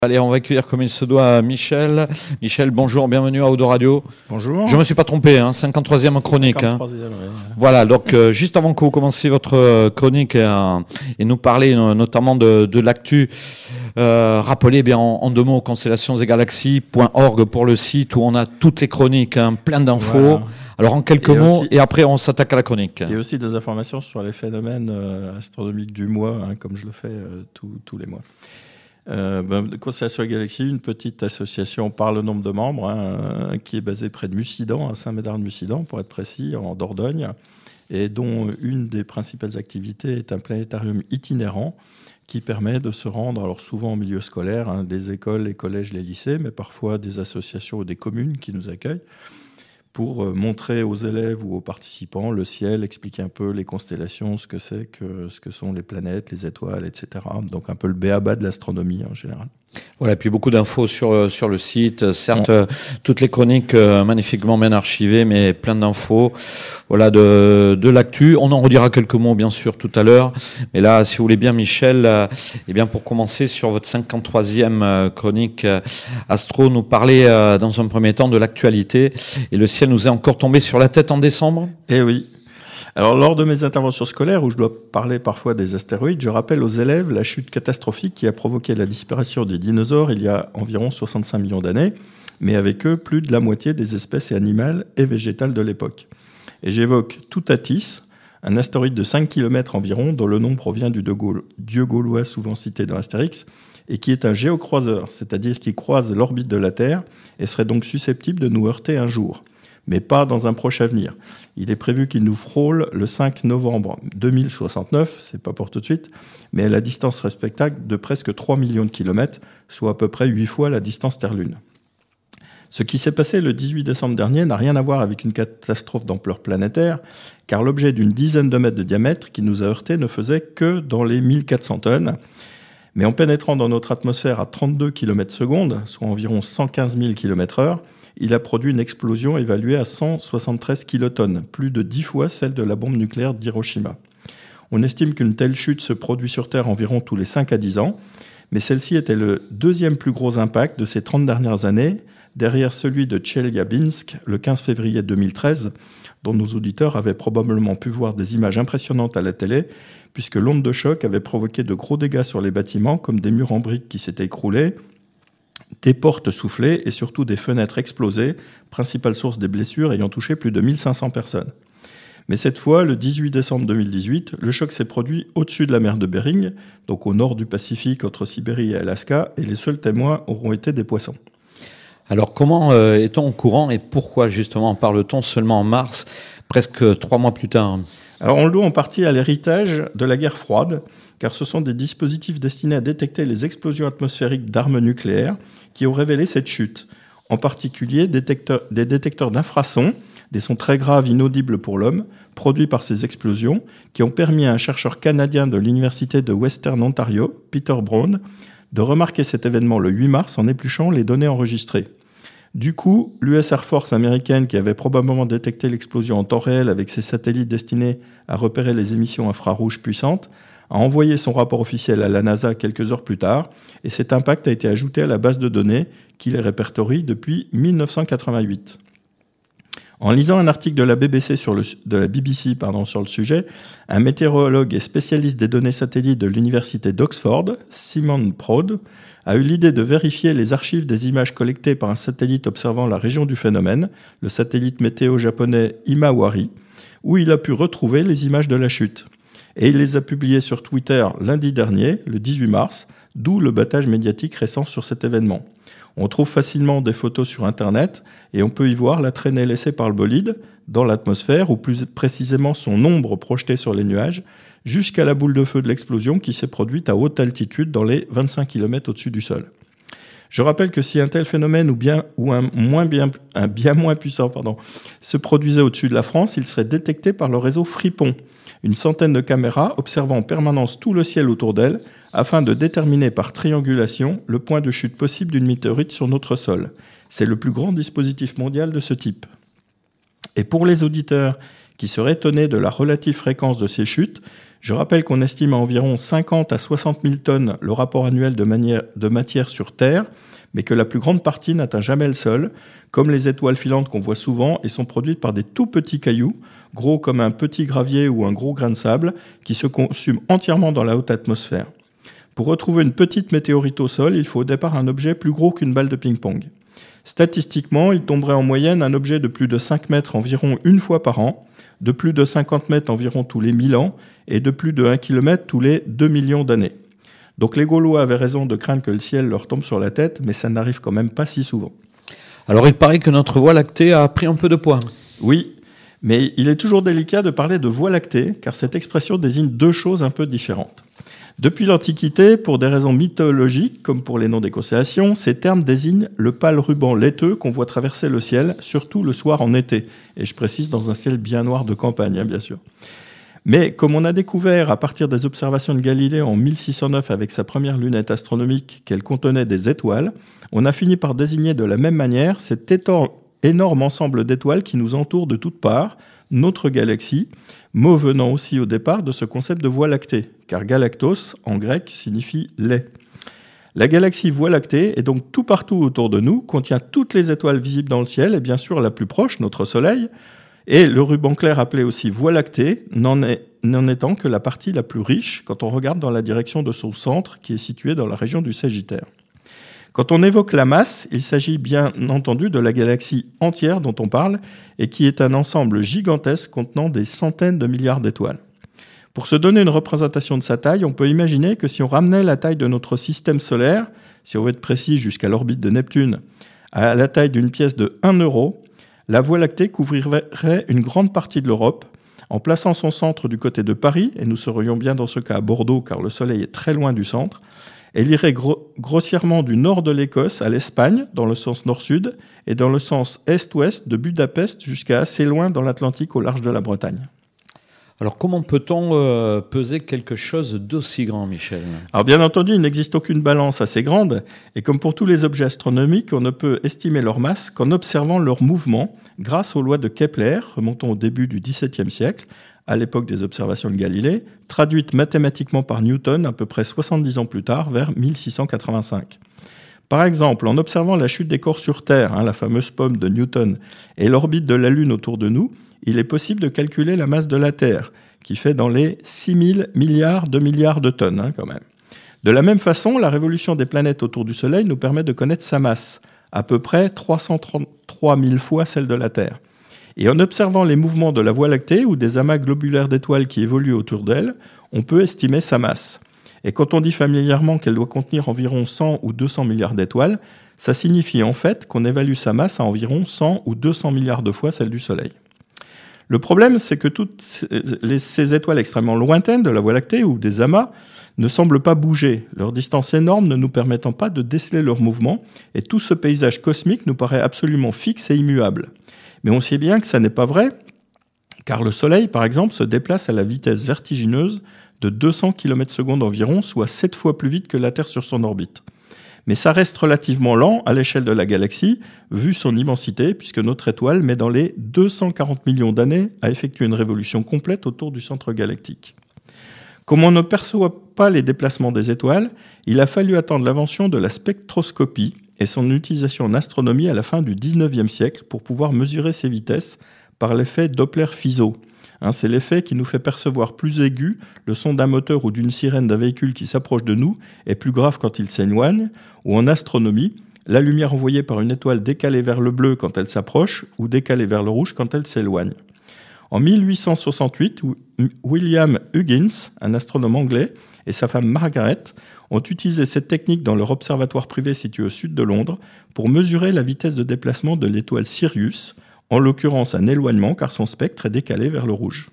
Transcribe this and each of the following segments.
Allez, on va accueillir comme il se doit Michel. Michel, bonjour, bienvenue à Audio Radio. Bonjour. Je me suis pas trompé, 53e chronique. 53e, oui. Voilà, donc juste avant que vous commenciez votre chronique et nous parler notamment de l'actu, rappelez bien en deux mots constellations-et-galaxies.org pour le site où on a toutes les chroniques, plein d'infos. Voilà. Alors en quelques mots, aussi, et après on s'attaque à la chronique. Et aussi des informations sur les phénomènes astronomiques du mois, comme je le fais tous les mois. Constellation et Galaxies, une petite association par le nombre de membres qui est basée près de Mussidan, à Saint-Médard-de-Mussidan pour être précis, en Dordogne, et dont une des principales activités est un planétarium itinérant qui permet de se rendre, alors souvent en milieu scolaire, des écoles, les collèges, les lycées, mais parfois des associations ou des communes qui nous accueillent, pour montrer aux élèves ou aux participants le ciel, expliquer un peu les constellations, ce que sont les planètes, les étoiles, etc. Donc un peu le b.a.-ba de l'astronomie en général. Voilà, et puis beaucoup d'infos sur le site. Certes, toutes les chroniques magnifiquement bien archivées, mais plein d'infos. Voilà, de l'actu. On en redira quelques mots, bien sûr, tout à l'heure. Mais là, si vous voulez bien, Michel, eh bien, pour commencer sur votre 53e chronique astro, nous parler dans un premier temps de l'actualité. Et le ciel nous est encore tombé sur la tête en décembre. Eh oui. Alors, lors de mes interventions scolaires, où je dois parler parfois des astéroïdes, je rappelle aux élèves la chute catastrophique qui a provoqué la disparition des dinosaures il y a environ 65 millions d'années, mais avec eux, plus de la moitié des espèces animales et végétales de l'époque. Et j'évoque Toutatis, un astéroïde de 5 km environ, dont le nom provient du dieu gaulois souvent cité dans Astérix, et qui est un géocroiseur, c'est-à-dire qui croise l'orbite de la Terre et serait donc susceptible de nous heurter un jour, mais pas dans un proche avenir. Il est prévu qu'il nous frôle le 5 novembre 2069, c'est pas pour tout de suite, mais à la distance respectable de presque 3 millions de kilomètres, soit à peu près 8 fois la distance Terre-Lune. Ce qui s'est passé le 18 décembre dernier n'a rien à voir avec une catastrophe d'ampleur planétaire, car l'objet d'une dizaine de mètres de diamètre qui nous a heurtés ne faisait que dans les 1400 tonnes. Mais en pénétrant dans notre atmosphère à 32 km/s, soit environ 115 000 km/h, il a produit une explosion évaluée à 173 kilotonnes, plus de 10 fois celle de la bombe nucléaire d'Hiroshima. On estime qu'une telle chute se produit sur Terre environ tous les 5 à 10 ans, mais celle-ci était le deuxième plus gros impact de ces 30 dernières années, derrière celui de Tcheliabinsk le 15 février 2013, dont nos auditeurs avaient probablement pu voir des images impressionnantes à la télé, puisque l'onde de choc avait provoqué de gros dégâts sur les bâtiments, comme des murs en briques qui s'étaient écroulés, des portes soufflées et surtout des fenêtres explosées, principale source des blessures ayant touché plus de 1500 personnes. Mais cette fois, le 18 décembre 2018, le choc s'est produit au-dessus de la mer de Bering, donc au nord du Pacifique, entre Sibérie et Alaska, et les seuls témoins auront été des poissons. Alors comment est-on au courant et pourquoi justement parle-t-on seulement en mars, presque 3 mois plus tard ? Alors on le doit en partie à l'héritage de la guerre froide, car ce sont des dispositifs destinés à détecter les explosions atmosphériques d'armes nucléaires qui ont révélé cette chute. En particulier des détecteurs d'infrasons, des sons très graves inaudibles pour l'homme, produits par ces explosions, qui ont permis à un chercheur canadien de l'université de Western Ontario, Peter Brown, de remarquer cet événement le 8 mars en épluchant les données enregistrées. Du coup, l'US Air Force américaine, qui avait probablement détecté l'explosion en temps réel avec ses satellites destinés à repérer les émissions infrarouges puissantes, a envoyé son rapport officiel à la NASA quelques heures plus tard, et cet impact a été ajouté à la base de données qui les répertorie depuis 1988. En lisant un article de la BBC sur le sujet, un météorologue et spécialiste des données satellites de l'université d'Oxford, Simon Prode, a eu l'idée de vérifier les archives des images collectées par un satellite observant la région du phénomène, le satellite météo japonais Himawari, où il a pu retrouver les images de la chute. Et il les a publiées sur Twitter lundi dernier, le 18 mars, d'où le battage médiatique récent sur cet événement. On trouve facilement des photos sur Internet et on peut y voir la traînée laissée par le bolide dans l'atmosphère, ou plus précisément son ombre projetée sur les nuages, jusqu'à la boule de feu de l'explosion qui s'est produite à haute altitude dans les 25 km au-dessus du sol. Je rappelle que si un tel phénomène un bien moins puissant se produisait au-dessus de la France, il serait détecté par le réseau Fripon, une centaine de caméras observant en permanence tout le ciel autour d'elle, afin de déterminer par triangulation le point de chute possible d'une météorite sur notre sol. C'est le plus grand dispositif mondial de ce type. Et pour les auditeurs qui seraient étonnés de la relative fréquence de ces chutes, Je rappelle qu'on estime à environ 50 à 60 000 tonnes le rapport annuel de matière sur Terre, mais que la plus grande partie n'atteint jamais le sol, comme les étoiles filantes qu'on voit souvent et sont produites par des tout petits cailloux, gros comme un petit gravier ou un gros grain de sable, qui se consument entièrement dans la haute atmosphère. Pour retrouver une petite météorite au sol, il faut au départ un objet plus gros qu'une balle de ping-pong. Statistiquement, il tomberait en moyenne un objet de plus de 5 mètres environ une fois par an, de plus de 50 mètres environ tous les 1000 ans et de plus de 1 km tous les 2 millions d'années. Donc les Gaulois avaient raison de craindre que le ciel leur tombe sur la tête, mais ça n'arrive quand même pas si souvent. Alors il paraît que notre Voie lactée a pris un peu de poids. Oui, mais il est toujours délicat de parler de Voie lactée, car cette expression désigne deux choses un peu différentes. Depuis l'Antiquité, pour des raisons mythologiques, comme pour les noms des constellations, ces termes désignent le pâle ruban laiteux qu'on voit traverser le ciel, surtout le soir en été. Et je précise, dans un ciel bien noir de campagne, bien sûr. Mais comme on a découvert à partir des observations de Galilée en 1609 avec sa première lunette astronomique qu'elle contenait des étoiles, on a fini par désigner de la même manière cet énorme ensemble d'étoiles qui nous entoure de toutes parts, notre galaxie, mot venant aussi au départ de ce concept de Voie lactée, car galactos en grec signifie lait. La galaxie Voie lactée est donc tout partout autour de nous, contient toutes les étoiles visibles dans le ciel et bien sûr la plus proche, notre Soleil, et le ruban clair appelé aussi Voie lactée n'en étant que la partie la plus riche quand on regarde dans la direction de son centre qui est situé dans la région du Sagittaire. Quand on évoque la masse, il s'agit bien entendu de la galaxie entière dont on parle et qui est un ensemble gigantesque contenant des centaines de milliards d'étoiles. Pour se donner une représentation de sa taille, on peut imaginer que si on ramenait la taille de notre système solaire, si on veut être précis jusqu'à l'orbite de Neptune, à la taille d'une pièce de 1 euro, la Voie lactée couvrirait une grande partie de l'Europe en plaçant son centre du côté de Paris, et nous serions bien dans ce cas à Bordeaux car le Soleil est très loin du centre. Elle irait grossièrement du nord de l'Écosse à l'Espagne, dans le sens nord-sud, et dans le sens est-ouest de Budapest jusqu'à assez loin dans l'Atlantique au large de la Bretagne. Alors comment peut-on peser quelque chose d'aussi grand, Michel ? Alors bien entendu, il n'existe aucune balance assez grande, et comme pour tous les objets astronomiques, on ne peut estimer leur masse qu'en observant leur mouvement grâce aux lois de Kepler, remontant au début du XVIIe siècle, à l'époque des observations de Galilée, traduites mathématiquement par Newton à peu près 70 ans plus tard, vers 1685. Par exemple, en observant la chute des corps sur Terre, la fameuse pomme de Newton, et l'orbite de la Lune autour de nous, il est possible de calculer la masse de la Terre, qui fait dans les 6000 milliards de tonnes quand même. De la même façon, la révolution des planètes autour du Soleil nous permet de connaître sa masse, à peu près 333 000 fois celle de la Terre. Et en observant les mouvements de la Voie lactée ou des amas globulaires d'étoiles qui évoluent autour d'elle, on peut estimer sa masse. Et quand on dit familièrement qu'elle doit contenir environ 100 ou 200 milliards d'étoiles, ça signifie en fait qu'on évalue sa masse à environ 100 ou 200 milliards de fois celle du Soleil. Le problème, c'est que toutes ces étoiles extrêmement lointaines de la Voie lactée ou des amas ne semblent pas bouger, leur distance énorme ne nous permettant pas de déceler leur mouvement, et tout ce paysage cosmique nous paraît absolument fixe et immuable. Mais on sait bien que ça n'est pas vrai, car le Soleil, par exemple, se déplace à la vitesse vertigineuse de 200 km/s environ, soit 7 fois plus vite que la Terre sur son orbite. Mais ça reste relativement lent à l'échelle de la galaxie, vu son immensité, puisque notre étoile met dans les 240 millions d'années à effectuer une révolution complète autour du centre galactique. Comme on ne perçoit pas les déplacements des étoiles, il a fallu attendre l'invention de la spectroscopie et son utilisation en astronomie à la fin du XIXe siècle pour pouvoir mesurer ces vitesses par l'effet Doppler-Fizeau. C'est l'effet qui nous fait percevoir plus aigu le son d'un moteur ou d'une sirène d'un véhicule qui s'approche de nous et plus grave quand il s'éloigne, ou en astronomie, la lumière envoyée par une étoile décalée vers le bleu quand elle s'approche ou décalée vers le rouge quand elle s'éloigne. En 1868, William Huggins, un astronome anglais, et sa femme Margaret ont utilisé cette technique dans leur observatoire privé situé au sud de Londres pour mesurer la vitesse de déplacement de l'étoile Sirius, en l'occurrence un éloignement car son spectre est décalé vers le rouge.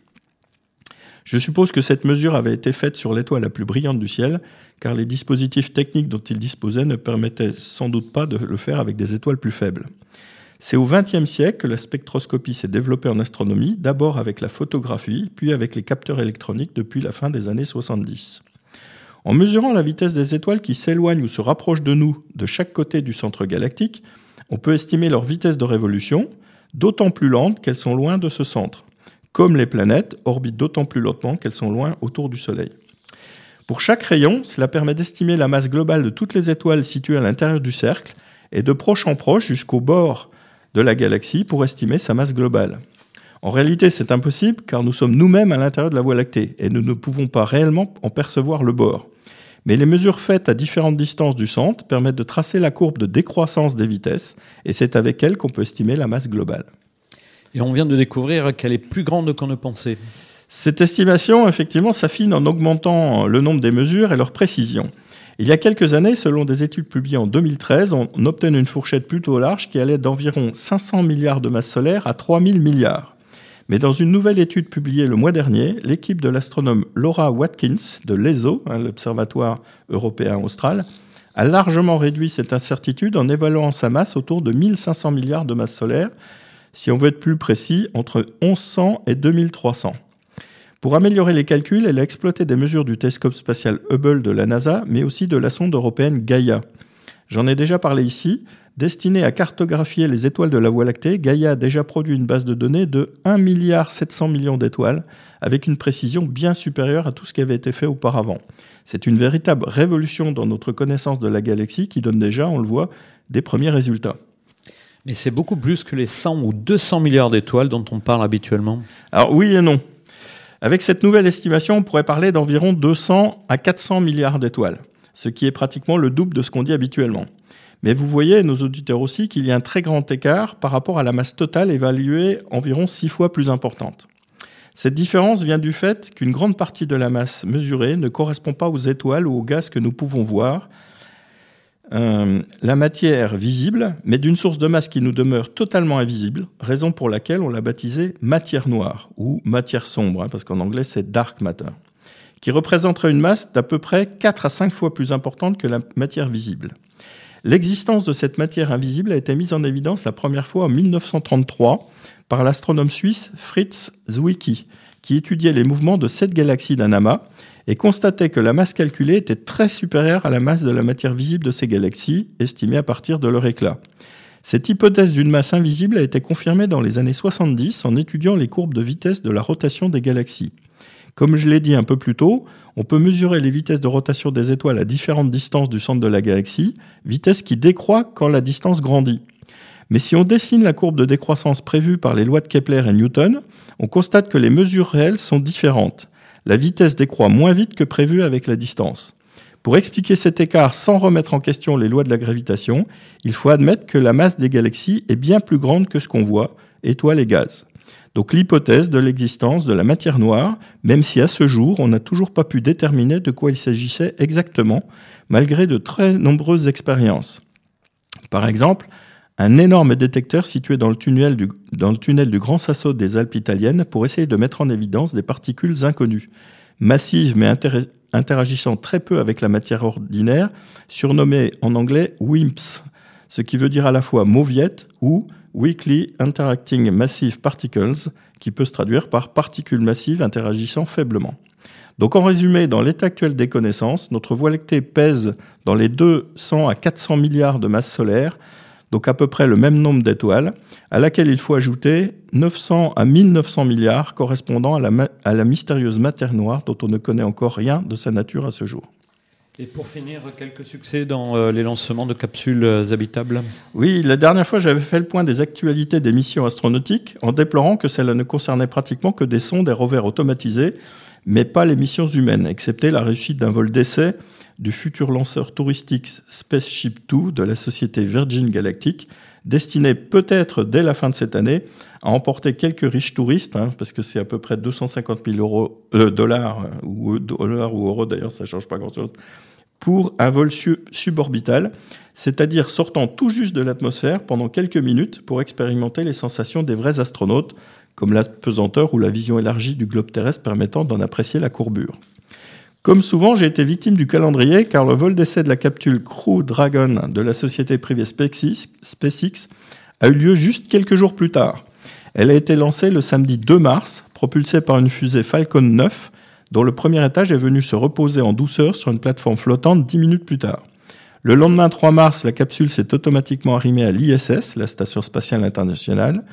Je suppose que cette mesure avait été faite sur l'étoile la plus brillante du ciel, car les dispositifs techniques dont ils disposaient ne permettaient sans doute pas de le faire avec des étoiles plus faibles. C'est au XXe siècle que la spectroscopie s'est développée en astronomie, d'abord avec la photographie, puis avec les capteurs électroniques depuis la fin des années 70. En mesurant la vitesse des étoiles qui s'éloignent ou se rapprochent de nous de chaque côté du centre galactique, on peut estimer leur vitesse de révolution, d'autant plus lente qu'elles sont loin de ce centre. comme les planètes, orbitent d'autant plus lentement qu'elles sont loin autour du Soleil. Pour chaque rayon, cela permet d'estimer la masse globale de toutes les étoiles situées à l'intérieur du cercle et de proche en proche jusqu'au bord de la galaxie pour estimer sa masse globale. En réalité, c'est impossible car nous sommes nous-mêmes à l'intérieur de la Voie lactée et nous ne pouvons pas réellement en percevoir le bord. Mais les mesures faites à différentes distances du centre permettent de tracer la courbe de décroissance des vitesses et c'est avec elle qu'on peut estimer la masse globale. Et on vient de découvrir qu'elle est plus grande qu'on ne pensait. Cette estimation, effectivement, s'affine en augmentant le nombre des mesures et leur précision. Il y a quelques années, selon des études publiées en 2013, on obtenait une fourchette plutôt large qui allait d'environ 500 milliards de masses solaires à 3000 milliards. Mais dans une nouvelle étude publiée le mois dernier, l'équipe de l'astronome Laura Watkins de l'ESO, l'Observatoire européen austral, a largement réduit cette incertitude en évaluant sa masse autour de 1500 milliards de masses solaires, si on veut être plus précis, entre 1100 et 2300. Pour améliorer les calculs, elle a exploité des mesures du télescope spatial Hubble de la NASA, mais aussi de la sonde européenne Gaia. J'en ai déjà parlé ici. Destinée à cartographier les étoiles de la Voie lactée, Gaia a déjà produit une base de données de 1,7 milliard d'étoiles, avec une précision bien supérieure à tout ce qui avait été fait auparavant. C'est une véritable révolution dans notre connaissance de la galaxie qui donne déjà, on le voit, des premiers résultats. Mais c'est beaucoup plus que les 100 ou 200 milliards d'étoiles dont on parle habituellement. Alors oui et non. Avec cette nouvelle estimation, on pourrait parler d'environ 200 à 400 milliards d'étoiles, ce qui est pratiquement le double de ce qu'on dit habituellement. Mais vous voyez, nos auditeurs aussi, qu'il y a un très grand écart par rapport à la masse totale évaluée environ 6 fois plus importante. Cette différence vient du fait qu'une grande partie de la masse mesurée ne correspond pas aux étoiles ou aux gaz que nous pouvons voir, la matière visible, mais d'une source de masse qui nous demeure totalement invisible, raison pour laquelle on l'a baptisée matière noire ou matière sombre, parce qu'en anglais c'est dark matter, qui représenterait une masse d'à peu près 4 à 5 fois plus importante que la matière visible. L'existence de cette matière invisible a été mise en évidence la première fois en 1933 par l'astronome suisse Fritz Zwicky, qui étudiait les mouvements de 7 galaxies d'un amas et constatait que la masse calculée était très supérieure à la masse de la matière visible de ces galaxies, estimée à partir de leur éclat. Cette hypothèse d'une masse invisible a été confirmée dans les années 70 en étudiant les courbes de vitesse de la rotation des galaxies. Comme je l'ai dit un peu plus tôt, on peut mesurer les vitesses de rotation des étoiles à différentes distances du centre de la galaxie, vitesse qui décroît quand la distance grandit. Mais si on dessine la courbe de décroissance prévue par les lois de Kepler et Newton, on constate que les mesures réelles sont différentes. La vitesse décroît moins vite que prévu avec la distance. Pour expliquer cet écart sans remettre en question les lois de la gravitation, il faut admettre que la masse des galaxies est bien plus grande que ce qu'on voit, étoiles et gaz. Donc l'hypothèse de l'existence de la matière noire, même si à ce jour on n'a toujours pas pu déterminer de quoi il s'agissait exactement, malgré de très nombreuses expériences. Par exemple, un énorme détecteur situé dans le tunnel du Grand Sasso des Alpes italiennes pour essayer de mettre en évidence des particules inconnues, massives mais interagissant très peu avec la matière ordinaire, surnommées en anglais WIMPs, ce qui veut dire à la fois mauviette ou Weakly Interacting Massive Particles, qui peut se traduire par particules massives interagissant faiblement. Donc en résumé, dans l'état actuel des connaissances, notre Voie lactée pèse dans les 200 à 400 milliards de masses solaires, donc à peu près le même nombre d'étoiles, à laquelle il faut ajouter 900 à 1900 milliards correspondant à la mystérieuse matière noire dont on ne connaît encore rien de sa nature à ce jour. Et pour finir, quelques succès dans les lancements de capsules habitables ? Oui, la dernière fois, j'avais fait le point des actualités des missions astronautiques en déplorant que cela ne concernait pratiquement que des sondes et rovers automatisés, mais pas les missions humaines, excepté la réussite d'un vol d'essai du futur lanceur touristique Spaceship Two de la société Virgin Galactic, destiné peut-être dès la fin de cette année à emporter quelques riches touristes, parce que c'est à peu près 250 000 dollars ou euros d'ailleurs, ça ne change pas grand-chose, pour un vol suborbital, c'est-à-dire sortant tout juste de l'atmosphère pendant quelques minutes pour expérimenter les sensations des vrais astronautes, comme la pesanteur ou la vision élargie du globe terrestre permettant d'en apprécier la courbure. Comme souvent, j'ai été victime du calendrier car le vol d'essai de la capsule Crew Dragon de la société privée SpaceX a eu lieu juste quelques jours plus tard. Elle a été lancée le samedi 2 mars, propulsée par une fusée Falcon 9, dont le premier étage est venu se reposer en douceur sur une plateforme flottante 10 minutes plus tard. Le lendemain 3 mars, la capsule s'est automatiquement arrimée à l'ISS, la Station spatiale internationale,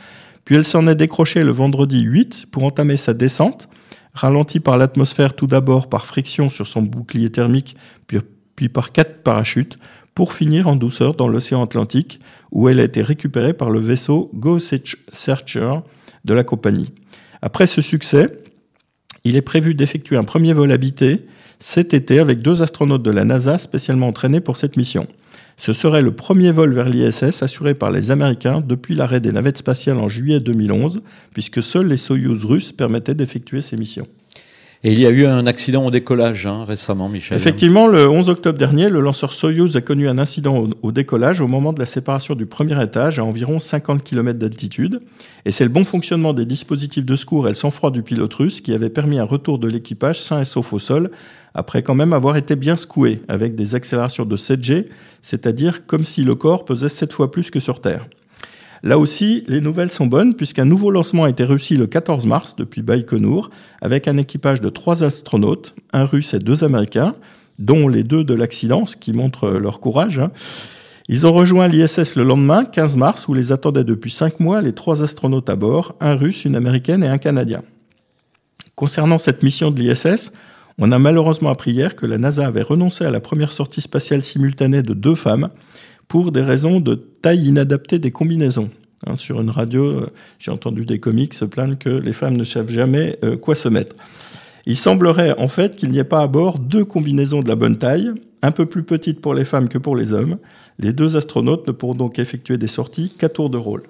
Puis elle s'en est décrochée le vendredi 8 pour entamer sa descente, ralentie par l'atmosphère tout d'abord par friction sur son bouclier thermique, puis par 4 parachutes, pour finir en douceur dans l'océan Atlantique, où elle a été récupérée par le vaisseau Go Searcher de la compagnie. Après ce succès, il est prévu d'effectuer un premier vol habité cet été avec 2 astronautes de la NASA spécialement entraînés pour cette mission. Ce serait le premier vol vers l'ISS assuré par les Américains depuis l'arrêt des navettes spatiales en juillet 2011, puisque seuls les Soyouz russes permettaient d'effectuer ces missions. Et il y a eu un accident au décollage récemment, Michel. Effectivement, le 11 octobre dernier, le lanceur Soyouz a connu un incident au décollage au moment de la séparation du premier étage à environ 50 km d'altitude. Et c'est le bon fonctionnement des dispositifs de secours et le sang-froid du pilote russe qui avait permis un retour de l'équipage sain et sauf au sol, après quand même avoir été bien secoué, avec des accélérations de 7G, c'est-à-dire comme si le corps pesait 7 fois plus que sur Terre. Là aussi, les nouvelles sont bonnes puisqu'un nouveau lancement a été réussi le 14 mars depuis Baïkonour avec un équipage de 3 astronautes, un russe et 2 américains, dont les 2 de l'accident, ce qui montre leur courage. Ils ont rejoint l'ISS le lendemain, 15 mars, où les attendaient depuis 5 mois les 3 astronautes à bord, un russe, une américaine et un canadien. Concernant cette mission de l'ISS, on a malheureusement appris hier que la NASA avait renoncé à la première sortie spatiale simultanée de 2 femmes, pour des raisons de taille inadaptée des combinaisons. Sur une radio, j'ai entendu des comiques se plaindre que les femmes ne savent jamais quoi se mettre. Il semblerait en fait qu'il n'y ait pas à bord 2 combinaisons de la bonne taille, un peu plus petites pour les femmes que pour les hommes. Les 2 astronautes ne pourront donc effectuer des sorties qu'à tour de rôle.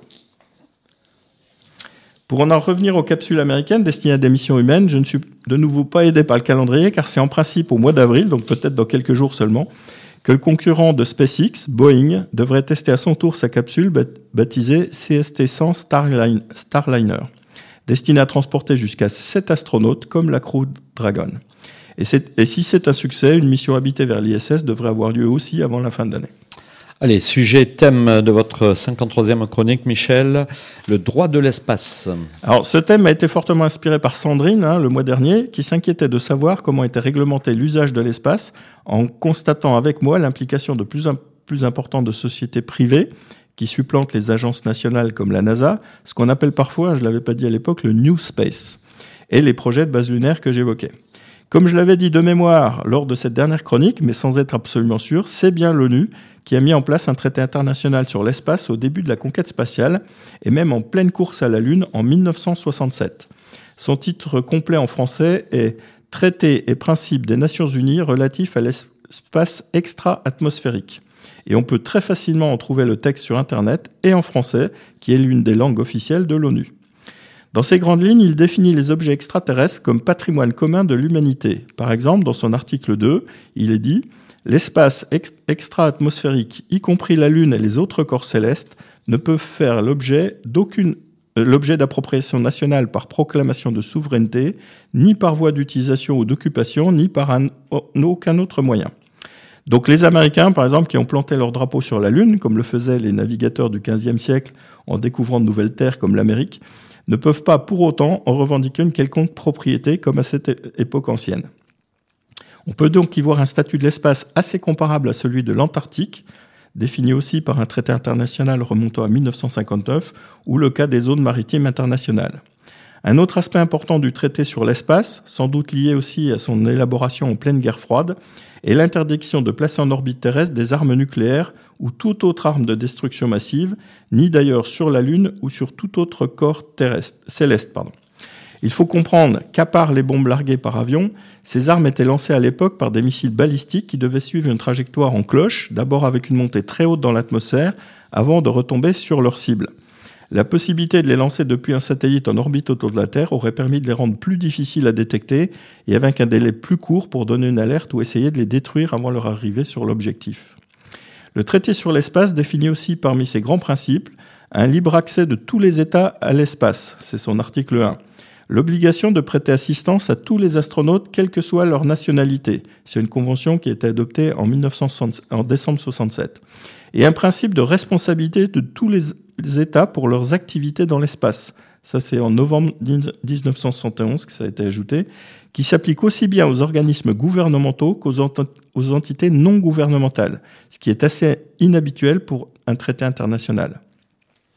Pour en revenir aux capsules américaines destinées à des missions humaines, je ne suis de nouveau pas aidé par le calendrier, car c'est en principe au mois d'avril, donc peut-être dans quelques jours seulement, que le concurrent de SpaceX, Boeing, devrait tester à son tour sa capsule baptisée CST-100 Starliner, destinée à transporter jusqu'à 7 astronautes comme la Crew Dragon. Et si c'est un succès, une mission habitée vers l'ISS devrait avoir lieu aussi avant la fin de l'année. Allez, sujet thème de votre 53e chronique, Michel, le droit de l'espace. Alors, ce thème a été fortement inspiré par Sandrine, le mois dernier, qui s'inquiétait de savoir comment était réglementé l'usage de l'espace, en constatant avec moi l'implication de plus en plus importante de sociétés privées qui supplantent les agences nationales comme la NASA, ce qu'on appelle parfois, je ne l'avais pas dit à l'époque, le New Space, et les projets de base lunaire que j'évoquais. Comme je l'avais dit de mémoire lors de cette dernière chronique, mais sans être absolument sûr, c'est bien l'ONU qui a mis en place un traité international sur l'espace au début de la conquête spatiale et même en pleine course à la Lune en 1967. Son titre complet en français est « Traité et principes des Nations Unies relatifs à l'espace extra-atmosphérique ». Et on peut très facilement en trouver le texte sur Internet et en français, qui est l'une des langues officielles de l'ONU. Dans ces grandes lignes, il définit les objets extraterrestres comme patrimoine commun de l'humanité. Par exemple, dans son article 2, il est dit « L'espace extra-atmosphérique, y compris la Lune et les autres corps célestes, ne peuvent faire l'objet d'appropriation nationale par proclamation de souveraineté, ni par voie d'utilisation ou d'occupation, ni par aucun autre moyen. » Donc les Américains, par exemple, qui ont planté leur drapeau sur la Lune, comme le faisaient les navigateurs du XVe siècle en découvrant de nouvelles terres comme l'Amérique, ne peuvent pas pour autant en revendiquer une quelconque propriété comme à cette époque ancienne. On peut donc y voir un statut de l'espace assez comparable à celui de l'Antarctique, défini aussi par un traité international remontant à 1959, ou le cas des zones maritimes internationales. Un autre aspect important du traité sur l'espace, sans doute lié aussi à son élaboration en pleine guerre froide, est l'interdiction de placer en orbite terrestre des armes nucléaires ou toute autre arme de destruction massive, ni d'ailleurs sur la Lune ou sur tout autre corps céleste. Il faut comprendre qu'à part les bombes larguées par avion, ces armes étaient lancées à l'époque par des missiles balistiques qui devaient suivre une trajectoire en cloche, d'abord avec une montée très haute dans l'atmosphère, avant de retomber sur leur cible. La possibilité de les lancer depuis un satellite en orbite autour de la Terre aurait permis de les rendre plus difficiles à détecter et avec un délai plus court pour donner une alerte ou essayer de les détruire avant leur arrivée sur l'objectif. Le traité sur l'espace définit aussi parmi ses grands principes un libre accès de tous les États à l'espace, c'est son article 1. L'obligation de prêter assistance à tous les astronautes, quelle que soit leur nationalité. C'est une convention qui a été adoptée en décembre 1967. Et un principe de responsabilité de tous les États pour leurs activités dans l'espace. Ça, c'est en novembre 1971 que ça a été ajouté, qui s'applique aussi bien aux organismes gouvernementaux qu'aux entités non gouvernementales, ce qui est assez inhabituel pour un traité international.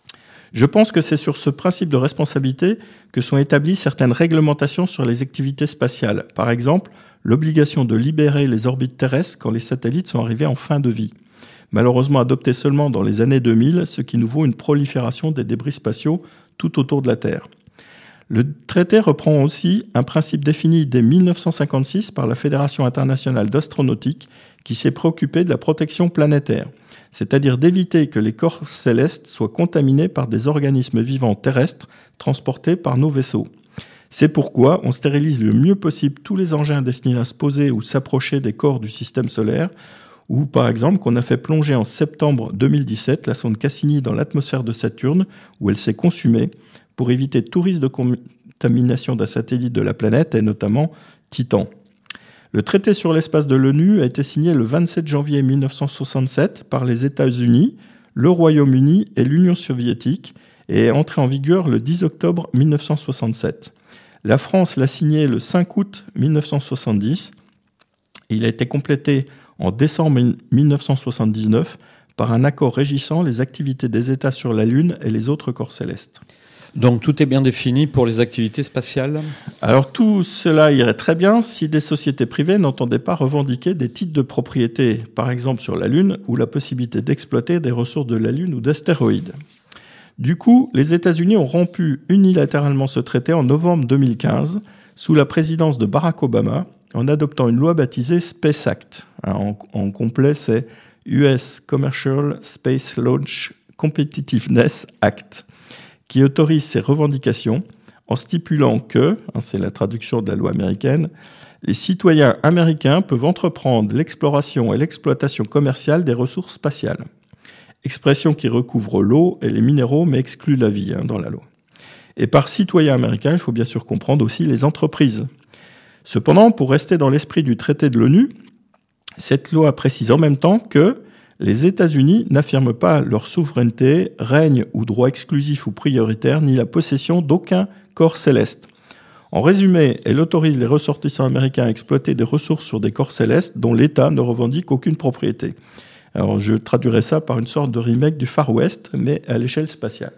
Je pense que c'est sur ce principe de responsabilité que sont établies certaines réglementations sur les activités spatiales. Par exemple, l'obligation de libérer les orbites terrestres quand les satellites sont arrivés en fin de vie. Malheureusement adoptée seulement dans les années 2000, ce qui nous vaut une prolifération des débris spatiaux tout autour de la Terre. Le traité reprend aussi un principe défini dès 1956 par la Fédération internationale d'astronautique qui s'est préoccupée de la protection planétaire, c'est-à-dire d'éviter que les corps célestes soient contaminés par des organismes vivants terrestres transportés par nos vaisseaux. C'est pourquoi on stérilise le mieux possible tous les engins destinés à se poser ou s'approcher des corps du système solaire, ou par exemple qu'on a fait plonger en septembre 2017 la sonde Cassini dans l'atmosphère de Saturne, où elle s'est consumée, pour éviter tout risque de contamination d'un satellite de la planète, et notamment Titan. Le traité sur l'espace de l'ONU a été signé le 27 janvier 1967 par les États-Unis, le Royaume-Uni et l'Union soviétique, et est entré en vigueur le 10 octobre 1967. La France l'a signé le 5 août 1970. Il a été complété en décembre 1979 par un accord régissant les activités des États sur la Lune et les autres corps célestes. Donc tout est bien défini pour les activités spatiales ? Alors tout cela irait très bien si des sociétés privées n'entendaient pas revendiquer des titres de propriété, par exemple sur la Lune, ou la possibilité d'exploiter des ressources de la Lune ou d'astéroïdes. Du coup, les États-Unis ont rompu unilatéralement ce traité en novembre 2015, sous la présidence de Barack Obama, en adoptant une loi baptisée Space Act. En complet, c'est US Commercial Space Launch Competitiveness Act, qui autorise ces revendications en stipulant que, c'est la traduction de la loi américaine, les citoyens américains peuvent entreprendre l'exploration et l'exploitation commerciale des ressources spatiales. Expression qui recouvre l'eau et les minéraux, mais exclut la vie dans la loi. Et par citoyens américains, il faut bien sûr comprendre aussi les entreprises. Cependant, pour rester dans l'esprit du traité de l'ONU, cette loi précise en même temps que les États-Unis n'affirment pas leur souveraineté, règne ou droit exclusif ou prioritaire, ni la possession d'aucun corps céleste. En résumé, elle autorise les ressortissants américains à exploiter des ressources sur des corps célestes dont l'État ne revendique aucune propriété. Alors je traduirais ça par une sorte de remake du Far West, mais à l'échelle spatiale.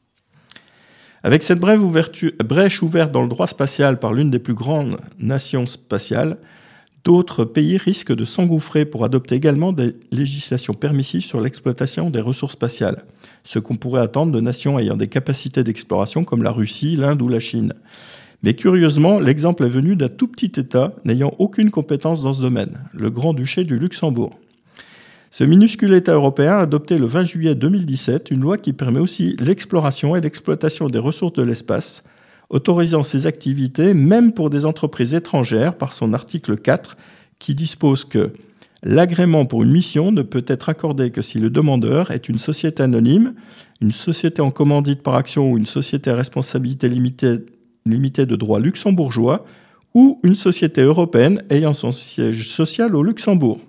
Avec cette brèche ouverte dans le droit spatial par l'une des plus grandes nations spatiales, d'autres pays risquent de s'engouffrer pour adopter également des législations permissives sur l'exploitation des ressources spatiales, ce qu'on pourrait attendre de nations ayant des capacités d'exploration comme la Russie, l'Inde ou la Chine. Mais curieusement, l'exemple est venu d'un tout petit État n'ayant aucune compétence dans ce domaine, le Grand-Duché du Luxembourg. Ce minuscule État européen a adopté le 20 juillet 2017 une loi qui permet aussi l'exploration et l'exploitation des ressources de l'espace, autorisant ces activités même pour des entreprises étrangères par son article 4 qui dispose que l'agrément pour une mission ne peut être accordé que si le demandeur est une société anonyme, une société en commandite par action ou une société à responsabilité limitée de droit luxembourgeois ou une société européenne ayant son siège social au Luxembourg.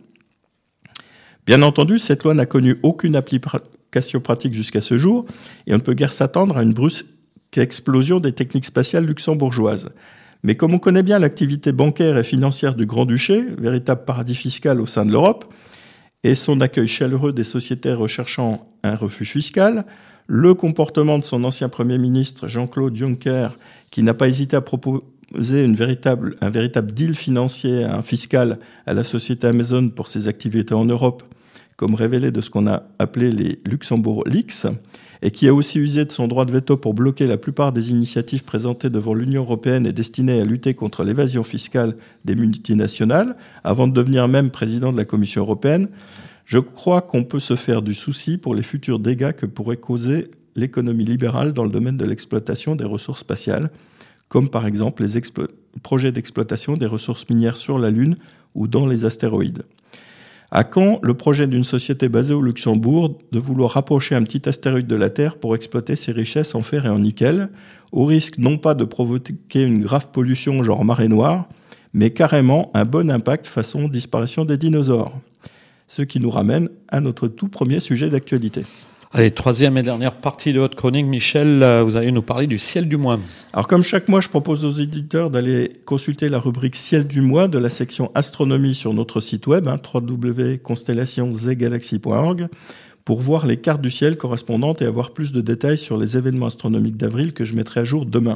Bien entendu, cette loi n'a connu aucune application pratique jusqu'à ce jour et on ne peut guère s'attendre à une brusque explosion des techniques spatiales luxembourgeoises. Mais comme on connaît bien l'activité bancaire et financière du Grand-Duché, véritable paradis fiscal au sein de l'Europe, et son accueil chaleureux des sociétés recherchant un refuge fiscal, le comportement de son ancien Premier ministre Jean-Claude Juncker, qui n'a pas hésité à proposer un véritable deal financier, fiscal à la société Amazon pour ses activités en Europe, comme révélé de ce qu'on a appelé les Luxembourg Leaks, et qui a aussi usé de son droit de veto pour bloquer la plupart des initiatives présentées devant l'Union européenne et destinées à lutter contre l'évasion fiscale des multinationales, avant de devenir même président de la Commission européenne, je crois qu'on peut se faire du souci pour les futurs dégâts que pourrait causer l'économie libérale dans le domaine de l'exploitation des ressources spatiales, comme par exemple les projets d'exploitation des ressources minières sur la Lune ou dans les astéroïdes. À quand le projet d'une société basée au Luxembourg de vouloir rapprocher un petit astéroïde de la Terre pour exploiter ses richesses en fer et en nickel, au risque non pas de provoquer une grave pollution genre marée noire, mais carrément un bon impact façon disparition des dinosaures. Ce qui nous ramène à notre tout premier sujet d'actualité. Allez, troisième et dernière partie de votre chronique, Michel, vous allez nous parler du ciel du mois. Alors comme chaque mois, je propose aux éditeurs d'aller consulter la rubrique ciel du mois de la section astronomie sur notre site web, www.constellationsetgalaxies.org, pour voir les cartes du ciel correspondantes et avoir plus de détails sur les événements astronomiques d'avril que je mettrai à jour demain.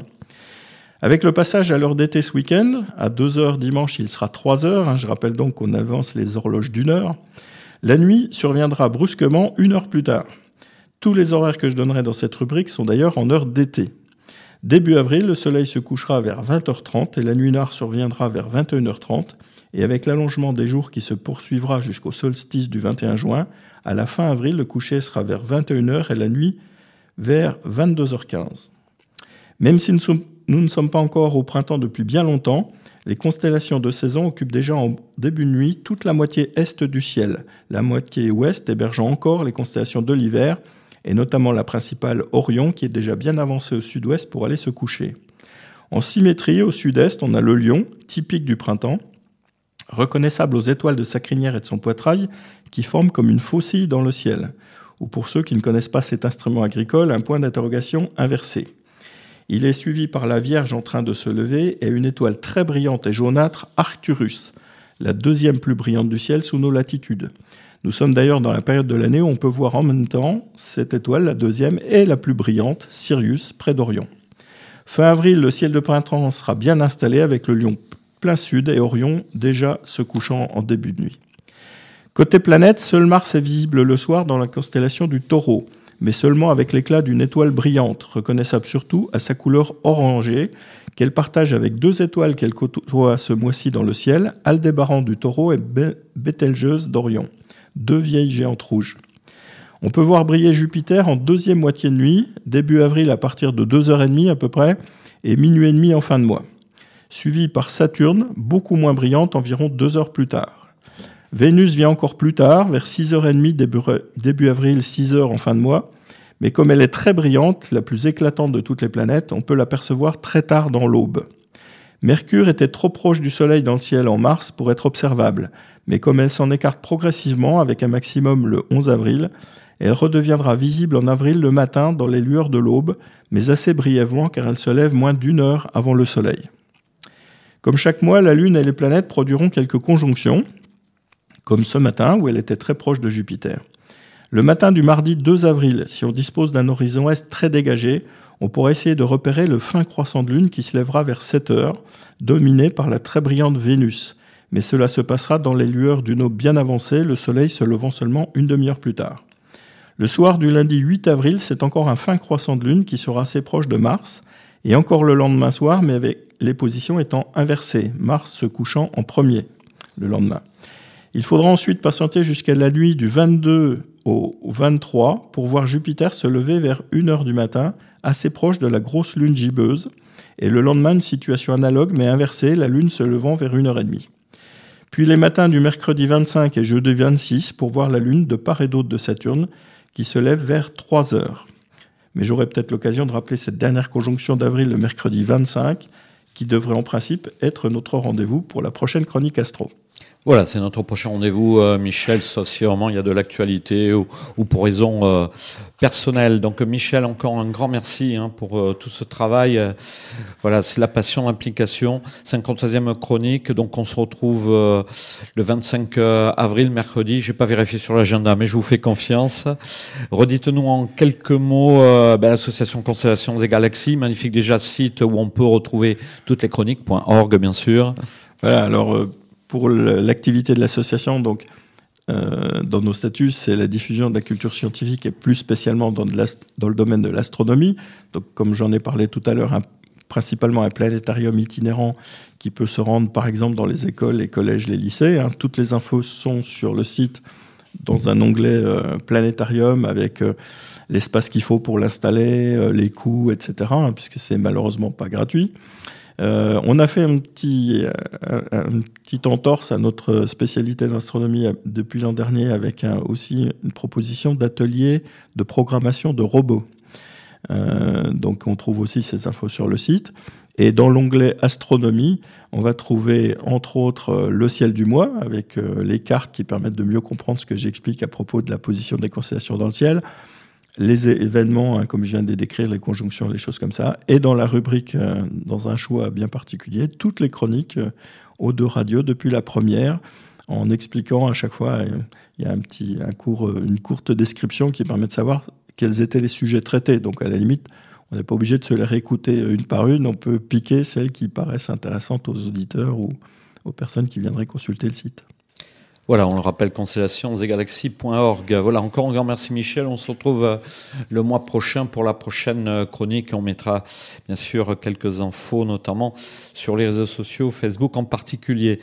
Avec le passage à l'heure d'été ce week-end, à 2h dimanche, il sera 3h. Je rappelle donc qu'on avance les horloges d'1 heure. La nuit surviendra brusquement 1 heure plus tard. Tous les horaires que je donnerai dans cette rubrique sont d'ailleurs en heure d'été. Début avril, le soleil se couchera vers 20h30 et la nuit noire surviendra vers 21h30. Et avec l'allongement des jours qui se poursuivra jusqu'au solstice du 21 juin, à la fin avril, le coucher sera vers 21h et la nuit vers 22h15. Même si nous ne sommes pas encore au printemps depuis bien longtemps, les constellations de saison occupent déjà en début de nuit toute la moitié est du ciel, la moitié ouest hébergeant encore les constellations de l'hiver, et notamment la principale Orion qui est déjà bien avancée au sud-ouest pour aller se coucher. En symétrie, au sud-est, on a le Lion, typique du printemps, reconnaissable aux étoiles de sa crinière et de son poitrail, qui forment comme une faucille dans le ciel, ou pour ceux qui ne connaissent pas cet instrument agricole, un point d'interrogation inversé. Il est suivi par la Vierge en train de se lever et une étoile très brillante et jaunâtre, Arcturus, la deuxième plus brillante du ciel sous nos latitudes. Nous sommes d'ailleurs dans la période de l'année où on peut voir en même temps cette étoile, la deuxième et la plus brillante, Sirius, près d'Orion. Fin avril, le ciel de printemps sera bien installé avec le Lion plein sud et Orion déjà se couchant en début de nuit. Côté planète, seul Mars est visible le soir dans la constellation du Taureau, mais seulement avec l'éclat d'une étoile brillante, reconnaissable surtout à sa couleur orangée, qu'elle partage avec 2 étoiles qu'elle côtoie ce mois-ci dans le ciel, Aldébaran du Taureau et Bételgeuse d'Orion, 2 vieilles géantes rouges. On peut voir briller Jupiter en deuxième moitié de nuit, début avril à partir de 2h30 à peu près, et minuit et demi en fin de mois. Suivi par Saturne, beaucoup moins brillante, environ 2 heures plus tard. Vénus vient encore plus tard, vers 6h30 début avril, 6h en fin de mois, mais comme elle est très brillante, la plus éclatante de toutes les planètes, on peut l'apercevoir très tard dans l'aube. Mercure était trop proche du Soleil dans le ciel en mars pour être observable, mais comme elle s'en écarte progressivement avec un maximum le 11 avril, elle redeviendra visible en avril le matin dans les lueurs de l'aube, mais assez brièvement car elle se lève moins d'1 heure avant le Soleil. Comme chaque mois, la Lune et les planètes produiront quelques conjonctions, comme ce matin où elle était très proche de Jupiter. Le matin du mardi 2 avril, si on dispose d'un horizon est très dégagé, on pourra essayer de repérer le fin croissant de Lune qui se lèvera vers 7 heures, dominé par la très brillante Vénus. Mais cela se passera dans les lueurs d'une aube bien avancée, le Soleil se levant seulement une demi-heure plus tard. Le soir du lundi 8 avril, c'est encore un fin croissant de Lune qui sera assez proche de Mars, et encore le lendemain soir, mais avec les positions étant inversées, Mars se couchant en premier le lendemain. Il faudra ensuite patienter jusqu'à la nuit du 22 au 23 pour voir Jupiter se lever vers 1h du matin, assez proche de la grosse lune gibbeuse, et le lendemain une situation analogue mais inversée, la lune se levant vers 1h30. Puis les matins du mercredi 25 et jeudi 26 pour voir la lune de part et d'autre de Saturne qui se lève vers 3h. Mais j'aurai peut-être l'occasion de rappeler cette dernière conjonction d'avril le mercredi 25 qui devrait en principe être notre rendez-vous pour la prochaine chronique astro. Voilà, c'est notre prochain rendez-vous, Michel, sauf si vraiment il y a de l'actualité ou pour raison personnelle. Donc Michel, encore un grand merci pour tout ce travail. Voilà, c'est la passion, l'implication. 53e chronique, donc on se retrouve le 25 avril, mercredi. J'ai pas vérifié sur l'agenda, mais je vous fais confiance. Redites-nous en quelques mots l'association Constellations et Galaxies, magnifique déjà site où on peut retrouver toutes les chroniques.org bien sûr. Voilà, alors pour l'activité de l'association, donc dans nos statuts, c'est la diffusion de la culture scientifique et plus spécialement dans le domaine de l'astronomie. Donc, comme j'en ai parlé tout à l'heure, principalement un planétarium itinérant qui peut se rendre, par exemple, dans les écoles, les collèges, les lycées. Toutes les infos sont sur le site dans un onglet planétarium avec l'espace qu'il faut pour l'installer, les coûts, etc., puisque c'est malheureusement pas gratuit. On a fait un petit entorse à notre spécialité d'astronomie depuis l'an dernier avec aussi une proposition d'atelier de programmation de robots. Donc on trouve aussi ces infos sur le site. Et dans l'onglet astronomie, on va trouver entre autres le ciel du mois avec les cartes qui permettent de mieux comprendre ce que j'explique à propos de la position des constellations dans le ciel. Les événements, comme je viens de les décrire, les conjonctions, les choses comme ça. Et dans la rubrique, dans un choix bien particulier, toutes les chroniques aux 2 radios depuis la première, en expliquant à chaque fois. Il y a une courte description qui permet de savoir quels étaient les sujets traités. Donc à la limite, on n'est pas obligé de se les réécouter une par une. On peut piquer celles qui paraissent intéressantes aux auditeurs ou aux personnes qui viendraient consulter le site. Voilà, on le rappelle, constellationsgalaxies.org. Voilà, encore un grand merci Michel. On se retrouve le mois prochain pour la prochaine chronique. On mettra bien sûr quelques infos, notamment sur les réseaux sociaux, Facebook en particulier.